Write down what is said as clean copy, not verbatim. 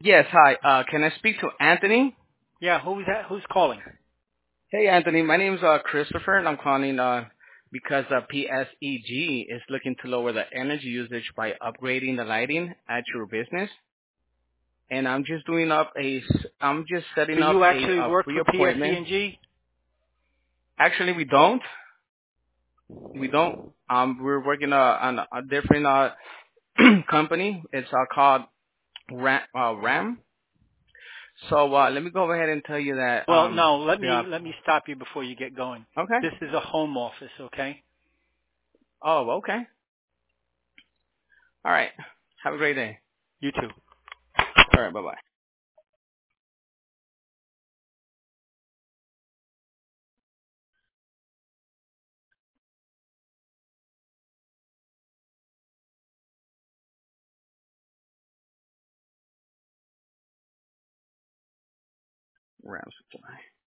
Yes, hi. Can I speak to Anthony? Yeah, who's that? Who's calling? Hey, Anthony. My name's Christopher, and I'm calling because PSEG is looking to lower the energy usage by upgrading the lighting at your business. And I'm just setting Do up you a, actually uh work free for appointment. PSE&G? Actually, we don't. We don't. We're working on a different company. It's called RAM. So let me go ahead and tell you that Well, no. Let the me stop you before you get going. okay. This is a home office, okay? Oh, okay. All right. Have a great day. You too. All right. Bye-bye. Rams.